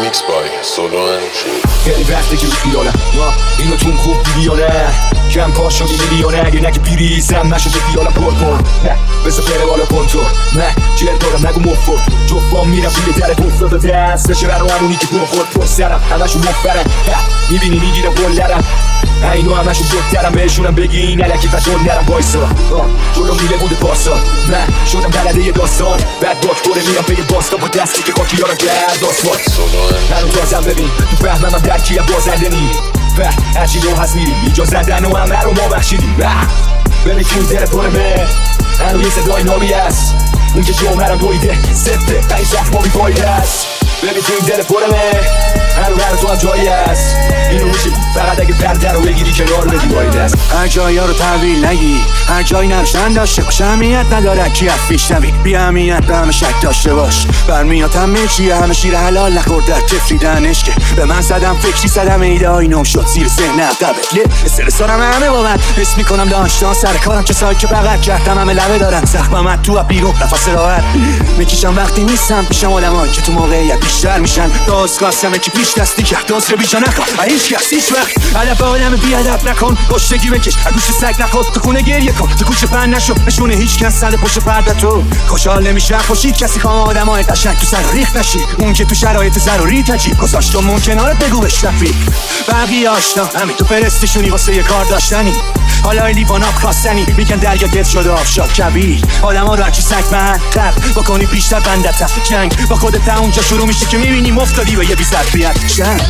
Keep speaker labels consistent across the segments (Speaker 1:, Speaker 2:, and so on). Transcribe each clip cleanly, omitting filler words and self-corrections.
Speaker 1: Remix by Solo and G.
Speaker 2: خیلی وقته که بیالم اینو تون خوب دیدی یا نه کم پا شدی میلیونه اگه نگی بیریزم نشده بیالم پر کن بذار بره بالا کنتور نه جر دارم نگو مفت جفام میرم توی در افتاده دست بشه برا همونی که بخور پر سرم همشون مفرم میبینی میگیرم بلرم اینو همشون بودترم بهشونم بگی این علکی بطور نرم بایسا جلو میله بوده پاسا نه شدم بلده یه داستان بعد باک بره میرم به یه باستا با دستی که خاکی یارم کرد آسفالت هنو تازم ببین تو فهمم هم درکیم بازنده نی هرچی رو هست میریم اینجا زدن و همه رو ما بخشیدیم ببین که اون در پرمه هنو یه صدای نامی هست اون که جمعرم دویده سفته قیش رفت ما بیفایی هست ببین تو این دل پرمه هر تو هم جایی هست اینو میشه فقط اگه پرده رو بگیری کنار بدی باید هست
Speaker 3: هر جایی ها رو تحویل نگی هر جایی نروشن داشته باش اهمیت نداره کی از پیش نوی بی اهمیت به همه شک داشته باش برمیاد همه چیه همه شیر حلال نخورد در تفریدن عشقه به من زدم فکری زدم ایده‌ای نو شد زیر ذهن قبله استرس دارم همه با من حس میکنم داشتان سر کارم کسایی که بغل کردم همه لبه دارن زخمم تو بیرون نفس راحت میکشم وقتی نیستم پیشم آدمایی که تو موقعیت بیشتر میشن داستگاستم که پیش دستی کرد داست رو بیجا نکن هیچ کس هیچ وقت علف آدم بیادب نکن گشتگی بکش گوش سگ نخور تو خونه گریه کن تو کوچه پن نشو نشونه هیچ کس صد پشت پرده تو خوشحال نمیشه خوشید کسی خوام آدمای قشنگ تو سر ریخت نشی اون که تو شرایط ضروری تجیب گذاشت و ممکنه بگو بهش رفیق بقیه آشنا همین تو فرستشونی واسه یه کار داشتنی حالا این لیوان آب خواستنی میگن دریا گرد شده آفشار کبیر آدما رو هرچی سگ من خلق بکنی بیشتر بندتم جنگ با خودت اونجا شروع میشه که میبینی مفتادی به یه بی ظرفیت جنگ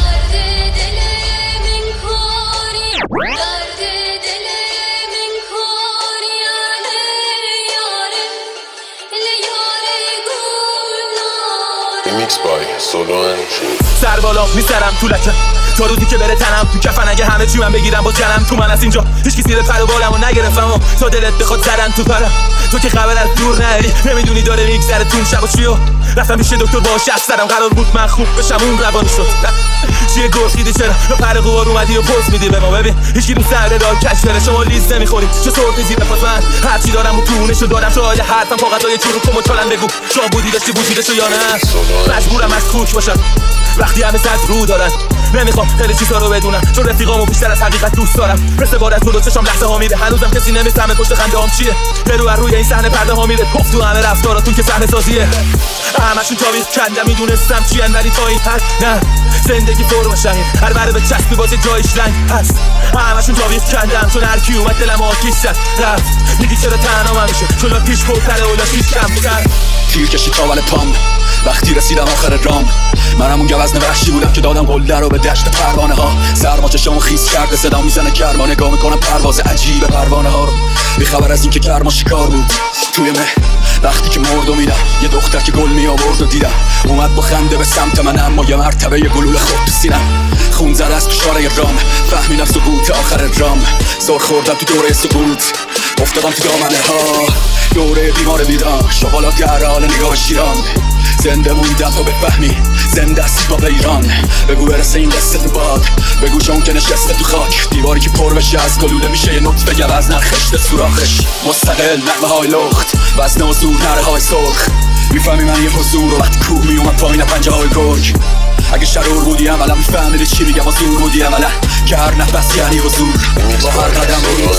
Speaker 1: Remix by Solo and G.
Speaker 4: سر بالا میسرم تو لکم تا روزی که بره تنم تو کفن اگه همه چی من بگیرم با جنم تو من از اینجا هیچ کسی زیر پر و بالمو نگرفتم و تا دلت بخواد زدن تو پرم تو که خبر از دور نری نمیدونی داره میگذره تون شب و چیو رفتم پیش دکتر باش حرف زدم قرار بود من خوب بشم اون روانی شد چیه گرخیدی چرا رو پر قوار اومدی و پوز میدی به ما ببین هیچکی رو سر راه کش بره شما لیز نمیخوری چه صورت زیر پاس من هرچی دارم و تونشو دارم شاید حرفم فقط یه چورو کمو چالن بگو شما بودی داشتی وجودشو یا نه مجبورم از کوک باشم وقتی همه صد رو دارن نمیخوام خیلی چیزا رو بدونم چون رفیقامو بیشتر از حقیقت دوست دارم مثل بارت تو چشام لحظه ها میره هنوزم کسی نمیفهمه پشت خنده هام چیه رو روی این صحنه پرده ها میره گفت تو همه رفتاراتون که صحنه سازیه همشون تاریخ کندم میدونستم چی ان ولی تا این حد نه زندگی فرم شهید هر بره به چسبی باز جایش رنگ هست همشون تاریخ کندم چون هر کی اومد دلم آتیش زد رفت میگی چرا تنها میشه چون پیش پرتره اولا پیش کمتر
Speaker 3: تیر کشید تا ول پام وقتی رسیدم آخر رام منم اون گوزن وحشی بودم که دادم قله رو به دشت پروانه ها سرما چشامو خیس کرده صدا میزنه گرما نگاه میکنم پرواز عجیب پروانه ها رو بی خبر از این که گرما شکار بود توی مه وقتی که مرد و میدم یه دختر که گل می آورد و دیدم اومد با خنده به سمت من اما یه مرتبه یه گلوله خورد تو سینم خون زده از تو شاره رام فهمیدم سقوط آخر رام زور خوردم تو دوره سقوط افتادم تو دامنه ها دوره بیمار بیران شغالات گرال نگاه شیران زنده موندم تا بفهمی زنده است با ایران بگو برسه این قصه تو باد بگو چون که نشسته تو خاک دیواری که پر بشه از گلوله میشه یه نطفه گوز نرخشته سوراخش مستقل نغمه های لخت وزنه و زور نره های سرخ میفهمی من یه حضور و وقتی کوه میومد پایین پنجه های گرگ اگه شرور بودی عملا میفهمیدی چی میگم و زور بودی عملا که هر نفس یعنی حضور با هر قدم رو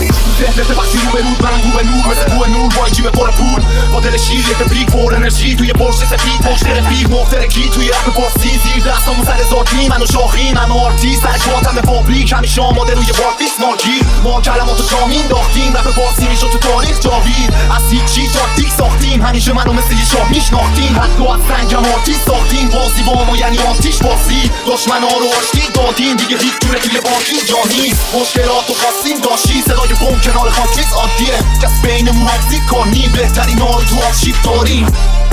Speaker 2: ذهنت وقتی رو به رود من رو به نور مثل کوه نور با جیب پر پول با دل شیر یه تبریک پر انرژی توی پرش سفید پشت رفیق مخترکی توی رپ پارسی زیر دستامون سر ذاتی منو شاخی منو آرتیست سر شاتم به فابریک همیشه آماده روی بارتیست مارگیر ما کلماتو جامین داختیم رپ پارسی میشد تو تاریخ جاوید از هیچی تاکتیک ساختیم همیشه منو مثل یه شاه میشناختیم حتی از سنگم آرتیست ساختیم بازی با ما یعنی آتیش بازی دشمنا رو آشتی دادیم دیگه هیچ جوره توی باقی جا نیست مشکلاتو خواستیم داشتی صدای بم کنار خاکریز عادیه کس بینمون حفظی کنیم بهترین ها رو تو آرشیو داریم